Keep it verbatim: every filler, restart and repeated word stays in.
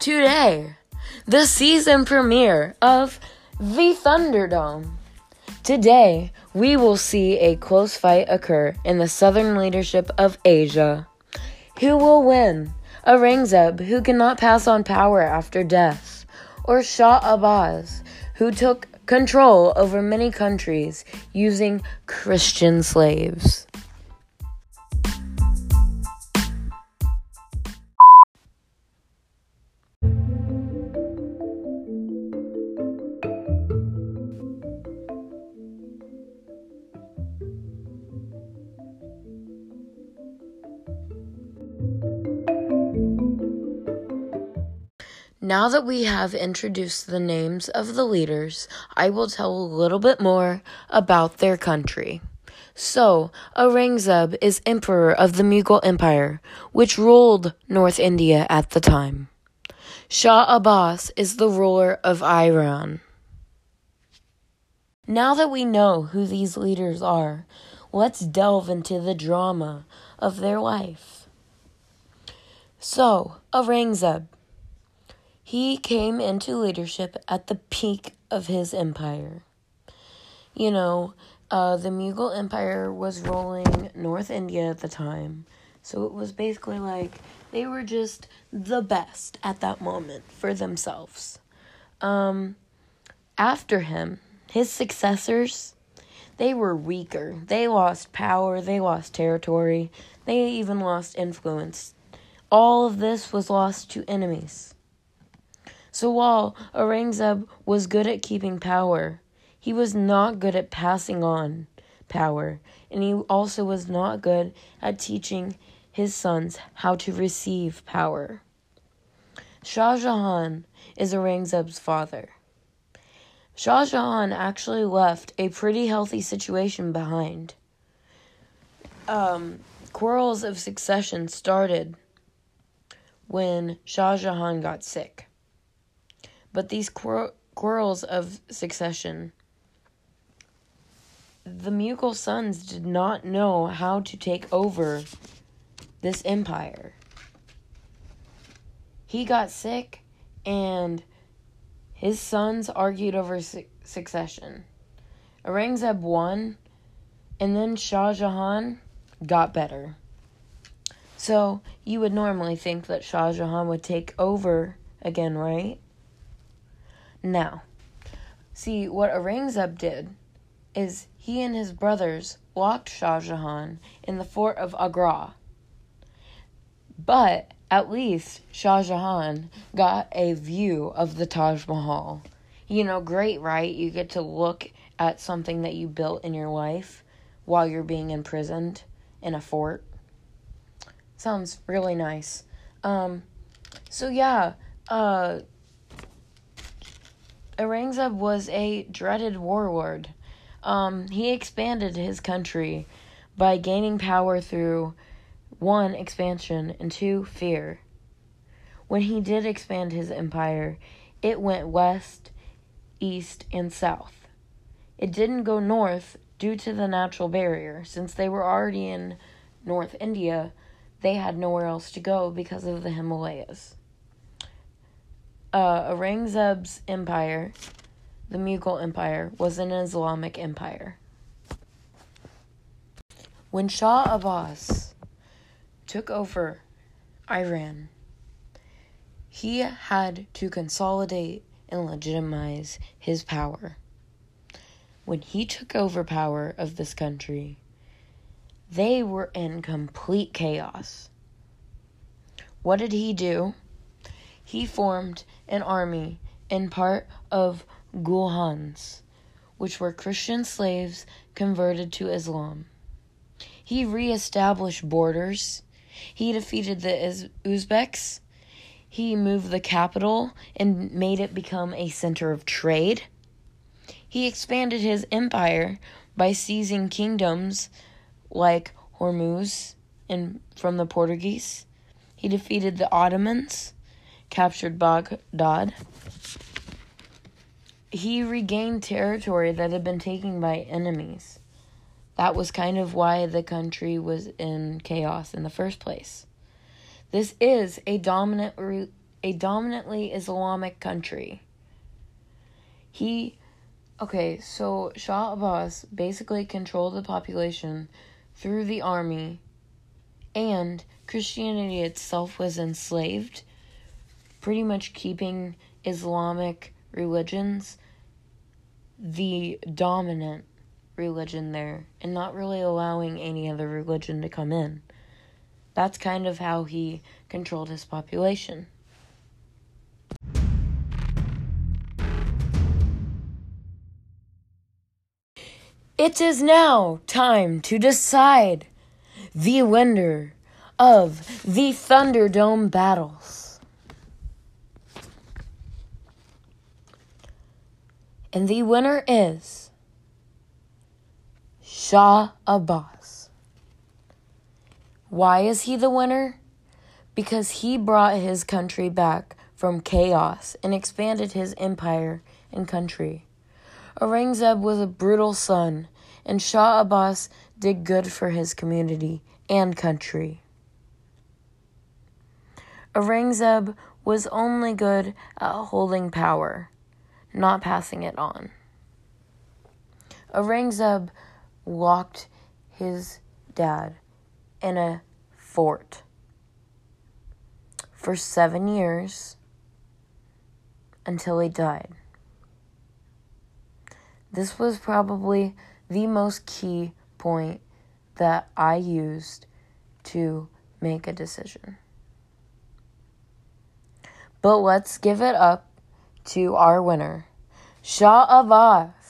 today, the season premiere of the Thunderdome. Today, we will see a close fight occur in the southern leadership of Asia. Who will win? Aurangzeb, who cannot pass on power after death, or Shah Abbas, who took control over many countries using Christian slaves? Now that we have introduced the names of the leaders, I will tell a little bit more about their country. So, Aurangzeb is emperor of the Mughal Empire, which ruled North India at the time. Shah Abbas is the ruler of Iran. Now that we know who these leaders are, let's delve into the drama of their life. So, Aurangzeb. He came into leadership at the peak of his empire. You know, uh, the Mughal Empire was ruling North India at the time. So it was basically like they were just the best at that moment for themselves. Um, after him, his successors, they were weaker. They lost power, they lost territory, they even lost influence. All of this was lost to enemies. So while Aurangzeb was good at keeping power, he was not good at passing on power, and he also was not good at teaching his sons how to receive power. Shah Jahan is Aurangzeb's father. Shah Jahan actually left a pretty healthy situation behind. Um, quarrels of succession started when Shah Jahan got sick. But these quar- quarrels of succession, the Mughal sons did not know how to take over this empire. He got sick, and his sons argued over su- succession. Aurangzeb won, and then Shah Jahan got better. So, you would normally think that Shah Jahan would take over again, right? Now, see, what Aurangzeb did is he and his brothers locked Shah Jahan in the fort of Agra. But at least Shah Jahan got a view of the Taj Mahal. You know, great, right? You get to look at something that you built in your life while you're being imprisoned in a fort. Sounds really nice. Um, so yeah, uh... Aurangzeb was a dreaded warlord. Um, he expanded his country by gaining power through, one, expansion, and two, fear. When he did expand his empire, it went west, east, and south. It didn't go north due to the natural barrier. Since they were already in North India, they had nowhere else to go because of the Himalayas. Uh, Aurangzeb's empire, the Mughal Empire, was an Islamic empire. When Shah Abbas took over Iran, he had to consolidate and legitimize his power. When he took over power of this country, they were in complete chaos. What did he do? He formed an army in part of Gulhans, which were Christian slaves converted to Islam. He reestablished borders. He defeated the Iz- Uzbeks. He moved the capital and made it become a center of trade. He expanded his empire by seizing kingdoms like Hormuz and from the Portuguese. He defeated the Ottomans, captured Baghdad. He regained territory that had been taken by enemies. That was kind of why the country was in chaos in the first place. This is a dominant re- a dominantly Islamic country. He, okay, so Shah Abbas basically controlled the population through the army, and Christianity itself was enslaved, pretty much keeping Islamic religions the dominant religion there, and not really allowing any other religion to come in. That's kind of how he controlled his population. It is now time to decide the winner of the Thunderdome battles. And the winner is Shah Abbas. Why is he the winner? Because he brought his country back from chaos and expanded his empire and country. Aurangzeb was a brutal son, and Shah Abbas did good for his community and country. Aurangzeb was only good at holding power, not passing it on. Aurangzeb locked his dad in a fort for seven years until he died. This was probably the most key point that I used to make a decision. But let's give it up to our winner, Shah Abbas.